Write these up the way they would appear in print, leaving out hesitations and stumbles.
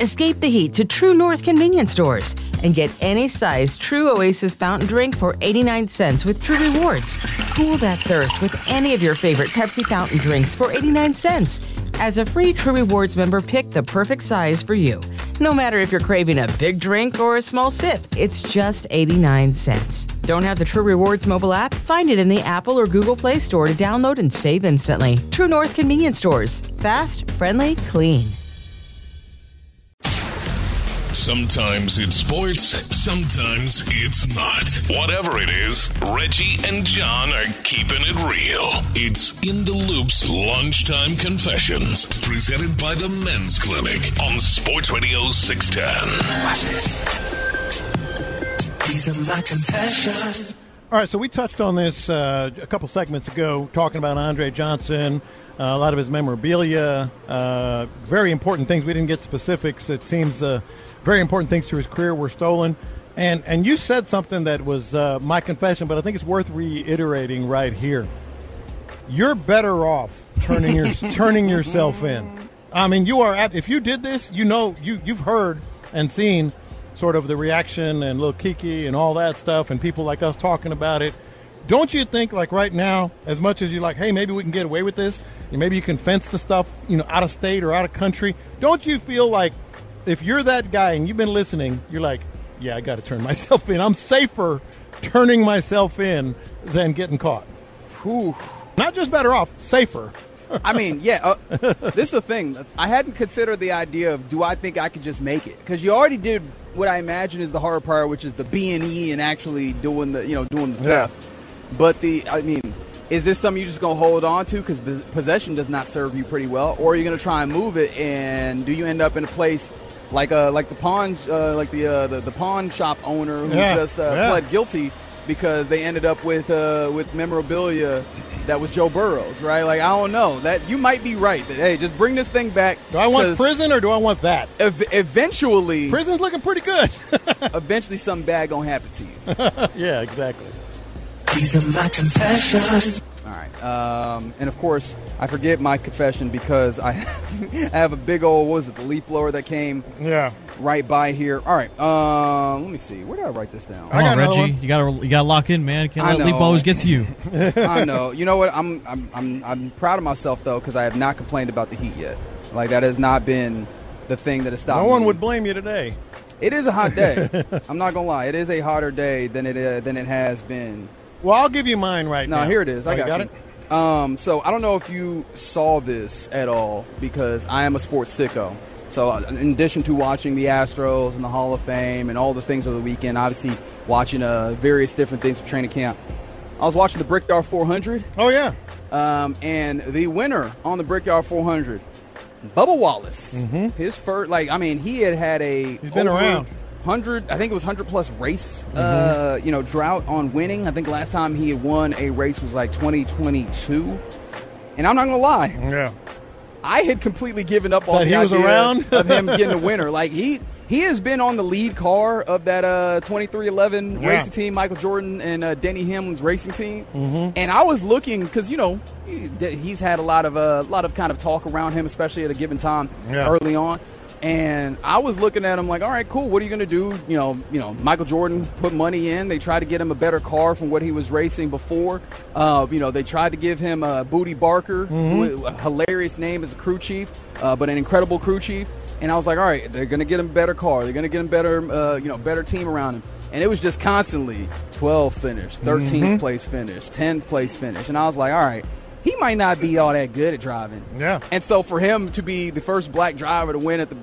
Escape the heat to True North convenience stores and get any size True Oasis fountain drink for 89 cents with True Rewards. Cool that thirst with any of your favorite Pepsi fountain drinks for 89 cents. As a free True Rewards member, pick the perfect size for you. No matter if you're craving a big drink or a small sip, it's just 89 cents. Don't have the True Rewards mobile app? Find it in the Apple or Google Play Store to download and save instantly. True North convenience stores. Fast, friendly, clean. Sometimes it's sports, sometimes it's not. Whatever it is, Reggie and John are keeping it real. It's In the Loop's Lunchtime Confessions, presented by the Men's Clinic on Sports Radio 610. Watch this. These are my confessions. All right, so we touched on this a couple segments ago, talking about Andre Johnson, a lot of his memorabilia, very important things. We didn't get specifics. It seems very important things to his career were stolen. And you said something that was my confession, but I think it's worth reiterating right here. You're better off turning yourself in. I mean, you are if you did this, you know, you've heard and seen sort of the reaction and Lil Kiki and all that stuff and people like us talking about it. Don't you think, like right now, as much as you're like, hey, maybe we can get away with this, and maybe you can fence the stuff, you know, out of state or out of country, don't you feel like if you're that guy and you've been listening, you're like, yeah, I got to turn myself in. I'm safer turning myself in than getting caught. Whew. Not just better off, safer. I mean, yeah, this is the thing. I hadn't considered the idea of, do I think I could just make it? Because you already did what I imagine is the hard part, which is the B&E and actually doing the theft. Yeah. But is this something you're just going to hold on to because possession does not serve you pretty well, or are you going to try and move it? And do you end up in a place like the pawn shop owner who just pled guilty because they ended up with memorabilia that was Joe Burrow's, right? Like, I don't know. That you might be right. That, hey, just bring this thing back. Do I want prison or do I want that? Eventually, prison's looking pretty good. Eventually, something bad gonna happen to you. Yeah, exactly. These are my confessions. All right. And of course, I forget my confession because I have a big old, the leaf blower that came right by here. All right. Let me see. Where did I write this down? Come on, Reggie. You gotta lock in, man. Can't let leaf blowers get to you. I know. You know what? I'm proud of myself though because I have not complained about the heat yet. Like that has not been the thing that has stopped me. No one would blame you today. It is a hot day. I'm not gonna lie. It is a hotter day than it has been. Well, I'll give you mine now. No, here it is. I got it. So I don't know if you saw this at all because I am a sports sicko. So in addition to watching the Astros and the Hall of Fame and all the things over the weekend, obviously watching various different things for training camp, I was watching the Brickyard 400. Oh, yeah. And the winner on the Brickyard 400, Bubba Wallace. Mm-hmm. His first, he had he's been around. 100, I think it was 100-plus race, drought on winning. I think last time he had won a race was like 2022. And I'm not going to lie. Yeah. I had completely given up on that the idea around? of him getting a winner. Like, he has been on the lead car of that 2311 racing team, Michael Jordan and Denny Hamlin's racing team. Mm-hmm. And I was looking because, he's had a lot of kind of talk around him, especially at a given time early on. And I was looking at him like, all right, cool. What are you going to do? Michael Jordan put money in. They tried to get him a better car from what he was racing before. They tried to give him Booty Barker, who, a hilarious name as a crew chief, but an incredible crew chief. And I was like, all right, they're going to get him a better car. They're going to get him better team around him. And it was just constantly 12th finish, 13th place finish, 10th place finish. And I was like, all right. He might not be all that good at driving. Yeah. And so for him to be the first black driver to win at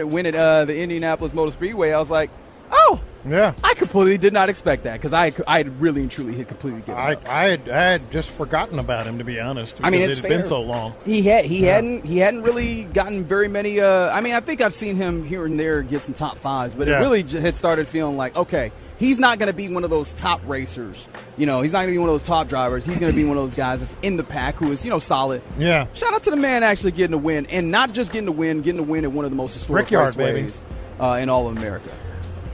the Indianapolis Motor Speedway, I was like, oh. Yeah. I completely did not expect that because I had really and truly had completely given up. I had just forgotten about him, to be honest. I mean, it had been so long. He hadn't really gotten very many. I think I've seen him here and there get some top fives, but it really had started feeling like, okay, he's not going to be one of those top racers. He's not going to be one of those top drivers. He's going to be one of those guys that's in the pack who is, solid. Yeah. Shout out to the man actually getting a win, and not just getting a win at one of the most historic raceways in all of America.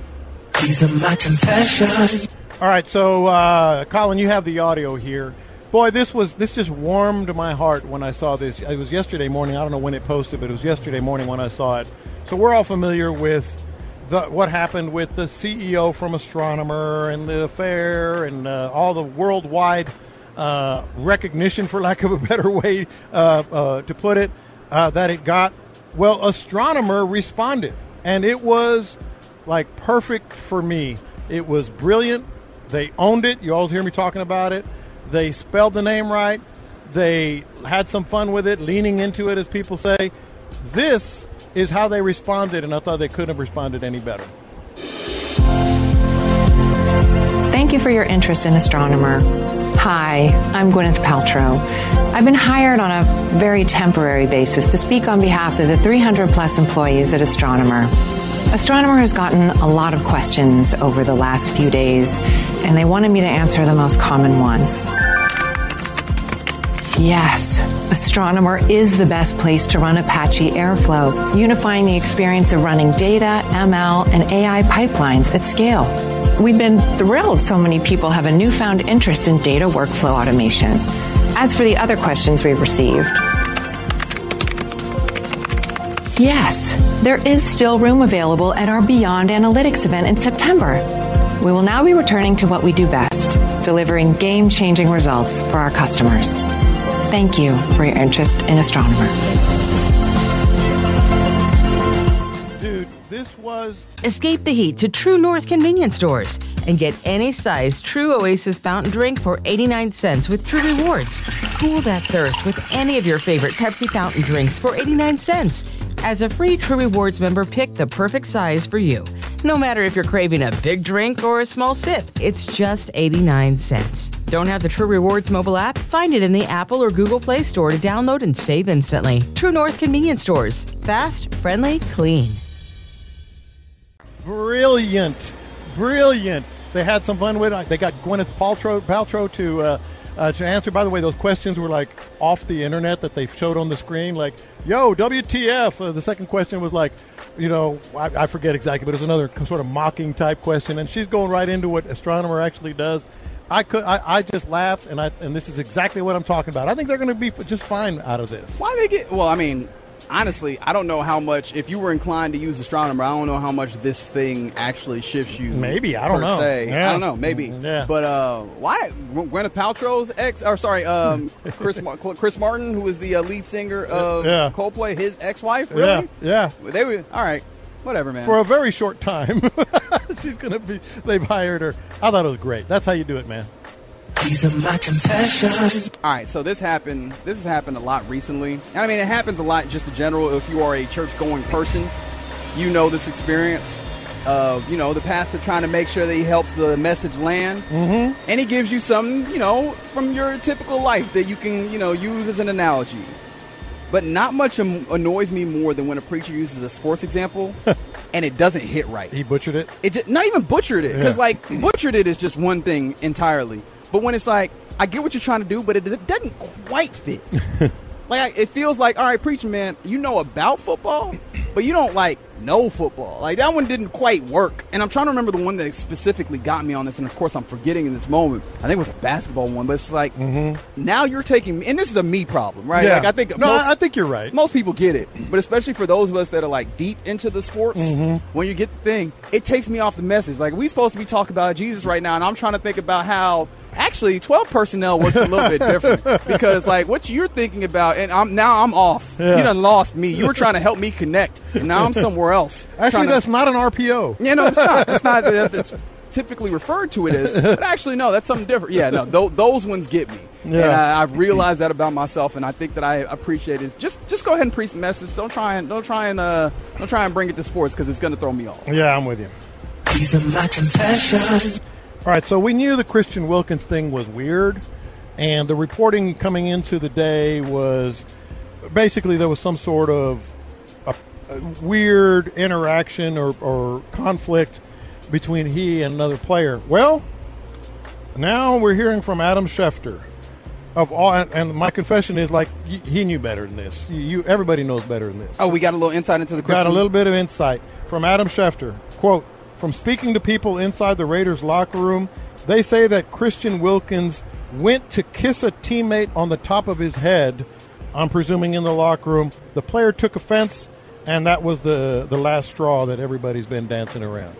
These are my confessions. All right, so, Colin, you have the audio here. Boy, this just warmed my heart when I saw this. It was yesterday morning. I don't know when it posted, but it was yesterday morning when I saw it. So we're all familiar with what happened with the CEO from Astronomer and the affair and all the worldwide recognition, for lack of a better way to put it, that it got. Well, Astronomer responded, and it was like perfect for me. It was brilliant. They owned it. You always hear me talking about it. They spelled the name right. They had some fun with it, leaning into it, as people say. This is how they responded, and I thought they couldn't have responded any better. Thank you for your interest in Astronomer. Hi, I'm Gwyneth Paltrow. I've been hired on a very temporary basis to speak on behalf of the 300-plus employees at Astronomer. Astronomer has gotten a lot of questions over the last few days, and they wanted me to answer the most common ones. Yes, Astronomer is the best place to run Apache Airflow, unifying the experience of running data, ML, and AI pipelines at scale. We've been thrilled so many people have a newfound interest in data workflow automation. As for the other questions we've received, yes, there is still room available at our Beyond Analytics event in September. We will now be returning to what we do best, delivering game-changing results for our customers. Thank you for your interest in Astronomer. Dude, this was... Escape the heat to True North convenience stores and get any size True Oasis fountain drink for 89 cents with True Rewards. Cool that thirst with any of your favorite Pepsi fountain drinks for 89 cents. As a free True Rewards member, pick the perfect size for you. No matter if you're craving a big drink or a small sip, it's just 89 cents. Don't have the True Rewards mobile app? Find it in the Apple or Google Play Store to download and save instantly. True North convenience stores. Fast, friendly, clean. Brilliant. They had some fun with it. They got Gwyneth Paltrow to answer. By the way, those questions were like off the internet that they showed on the screen. Like, yo, WTF? The second question was like, I forget exactly, but it was another sort of mocking type question. And she's going right into what Astronomer actually does. I just laughed, and this is exactly what I'm talking about. I think they're going to be just fine out of this. Why they get? Well, I mean, honestly, I don't know how much. If you were inclined to use Astronomer, I don't know how much this thing actually shifts you. Maybe, I don't know. Yeah. I don't know. Maybe. Yeah. But why Gwyneth Paltrow's Chris Martin, who was the lead singer of Coldplay, his ex-wife? Really? Yeah. They were all right. Whatever, man. For a very short time, she's gonna be. They've hired her. I thought it was great. That's how you do it, man. These are my confessions. All right, so this happened. This has happened a lot recently. I mean, it happens a lot just in general. If you are a church-going person, you know this experience of, the pastor trying to make sure that he helps the message land. Mm-hmm. And he gives you something, from your typical life that you can, use as an analogy. But not much annoys me more than when a preacher uses a sports example and it doesn't hit right. He butchered it? Not even butchered it. Because, butchered it is just one thing entirely. But when it's like, I get what you're trying to do, but it doesn't quite fit. It feels like, all right, preacher, man, you know about football, but you don't, know football. That one didn't quite work. And I'm trying to remember the one that specifically got me on this, and, of course, I'm forgetting in this moment. I think it was a basketball one, but it's like, now you're taking me, and this is a me problem, right? Yeah. I think I think you're right. Most people get it, but especially for those of us that are, deep into the sports, when you get the thing, it takes me off the message. We supposed to be talking about Jesus right now, and I'm trying to think about how actually 12 personnel works a little bit different because what you're thinking about, and I'm off. Yeah. You done lost me. You were trying to help me connect, and now I'm somewhere else. Actually, that's not an RPO. Yeah, no, it's not. It's not. It's typically referred to it as, but actually, no, that's something different. Yeah, no, those ones get me. Yeah. And I've realized that about myself, and I think that I appreciate it. Just go ahead and preach the message. Don't try and bring it to sports because it's going to throw me off. Yeah, I'm with you. These are my confessions. All right, so we knew the Christian Wilkins thing was weird, and the reporting coming into the day was basically there was some sort of a weird interaction or conflict between he and another player. Well, now we're hearing from Adam Schefter of all, and my confession is he knew better than this. Everybody knows better than this. Oh, we got a little insight into the Christian. Got a little bit of insight from Adam Schefter. Quote, "From speaking to people inside the Raiders locker room, they say that Christian Wilkins went to kiss a teammate on the top of his head, I'm presuming in the locker room. The player took offense, and that was the last straw that everybody's been dancing around.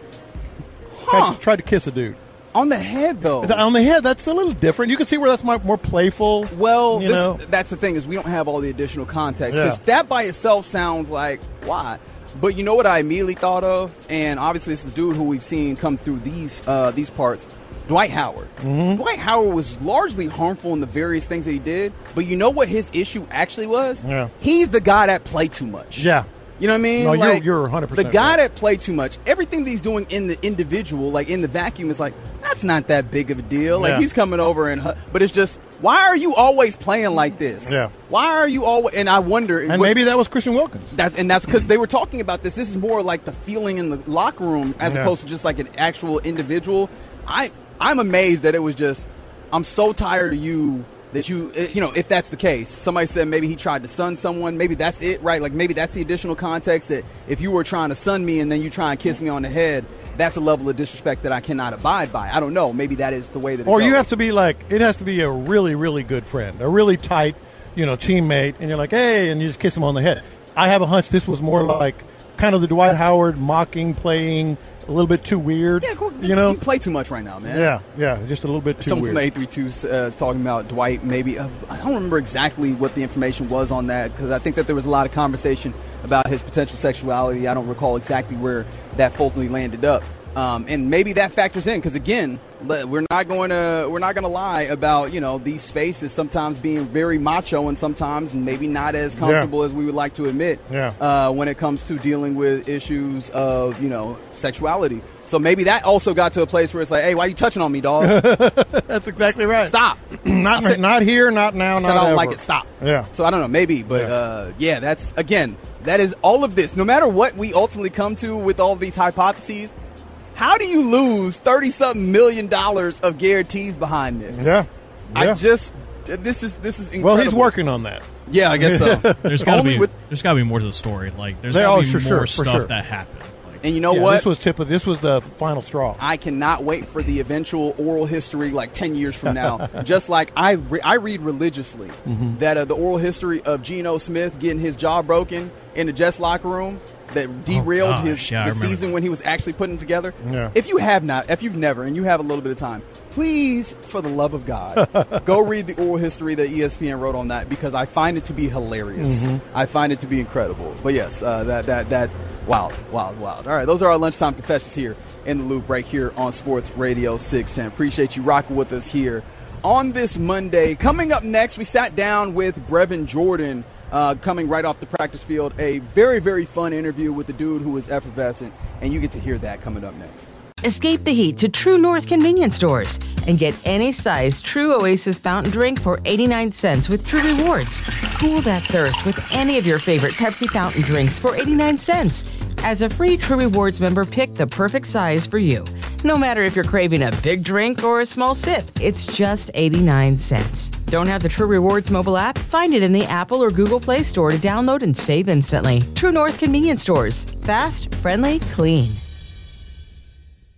Tried to kiss a dude. On the head, though. On the head, that's a little different. You can see where that's more playful. Well, that's the thing is we don't have all the additional context. Because that by itself sounds like, why? But you know what I immediately thought of? And obviously it's the dude who we've seen come through these parts, Dwight Howard. Mm-hmm. Dwight Howard was largely harmful in the various things that he did. But you know what his issue actually was? Yeah. He's the guy that played too much. Yeah. You know what I mean? No, like, you're 100% the guy right. that played too much, everything that he's doing in the individual, like in the vacuum, is like, that's not that big of a deal. Like, he's coming over and, but it's just, why are you always playing like this? Yeah. Why are you always, and I wonder. And maybe that was Christian Wilkins. That's because they were talking about this. This is more like the feeling in the locker room as opposed to just like an actual individual. I'm amazed that it was just, I'm so tired of you. That if that's the case, somebody said maybe he tried to sun someone. Maybe that's it, right? Like maybe that's the additional context that if you were trying to sun me and then you try and kiss me on the head, that's a level of disrespect that I cannot abide by. I don't know. Maybe that is the way that it goes. You have to be like, it has to be a really, really good friend, a really tight, teammate, and you're like, hey, and you just kiss him on the head. I have a hunch this was more like kind of the Dwight Howard mocking, playing, a little bit too weird. Yeah, cool. You play too much right now, man. Yeah, just a little bit too Someone weird. Someone from 832 is talking about Dwight maybe. I don't remember exactly what the information was on that because I think that there was a lot of conversation about his potential sexuality. I don't recall exactly where that ultimately landed up. And maybe that factors in because, again, we're not going to lie about these spaces sometimes being very macho and sometimes maybe not as comfortable as we would like to admit when it comes to dealing with issues of sexuality. So maybe that also got to a place where it's like, hey, why are you touching on me, dog? That's exactly right. Stop. Not here, not now, not I don't ever. like it. Stop. Yeah. So I don't know, maybe, but that's again, that is all of this. No matter what we ultimately come to with all these hypotheses. How do you lose $30-something million of guarantees behind this? Yeah. This is incredible. Well, he's working on that. Yeah, I guess so. There's got to be more to the story. Like there's got to be more stuff that happened. And you know what? This was the final straw. I cannot wait for the eventual oral history like 10 years from now. Just like I read religiously that the oral history of Geno Smith getting his jaw broken in the Jets locker room that derailed the season when he was actually putting it together. Yeah. If you've never, and you have a little bit of time, please, for the love of God, go read the oral history that ESPN wrote on that because I find it to be hilarious. I find it to be incredible. But yes, that's wild. All right, those are our lunchtime confessions here in the Loop right here on Sports Radio 610. Appreciate you rocking with us here on this Monday. Coming up next, we sat down with Brevin Jordan. Coming right off the practice field, a very, very fun interview with the dude who was effervescent, and you get to hear that coming up next. Escape the heat to True North convenience stores and get any size True Oasis fountain drink for 89 cents with True Rewards. Cool that thirst with any of your favorite Pepsi fountain drinks for 89 cents. As a free True Rewards member, pick the perfect size for you. No matter if you're craving a big drink or a small sip, it's just 89 cents. Don't have the True Rewards mobile app? Find it in the Apple or Google Play Store to download and save instantly. True North convenience stores. Fast, friendly, clean.